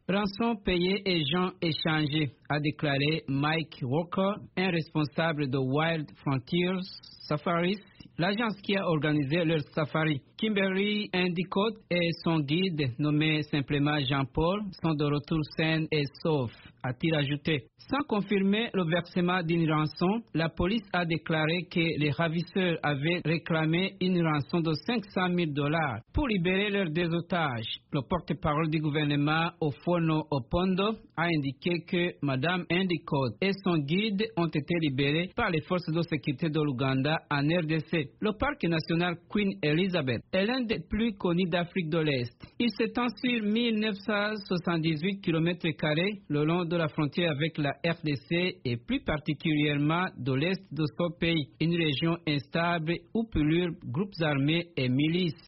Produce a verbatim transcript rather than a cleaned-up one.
Rançon payée et gens échangés, a déclaré Mike Walker, un responsable de Wild Frontiers Safaris, l'agence qui a organisé leur safari. Kimberly Endicott et son guide, nommé simplement Jean-Paul, sont de retour sains et saufs, a-t-il ajouté. Sans confirmer le versement d'une rançon, la police a déclaré que les ravisseurs avaient réclamé une rançon de cinq cent mille dollars pour libérer leurs deux otages. Le porte-parole du gouvernement, Ofono Opondo, a indiqué que Mme Endicott et son guide ont été libérés par les forces de sécurité de l'Ouganda en R D C. Le parc national Queen Elizabeth est l'un des plus connus d'Afrique de l'Est. Il s'étend sur mille neuf cent soixante-dix-huit kilomètres carrés le long de la frontière avec la R D C et plus particulièrement de l'Est de ce pays, une région instable où pullulent groupes armés et milices.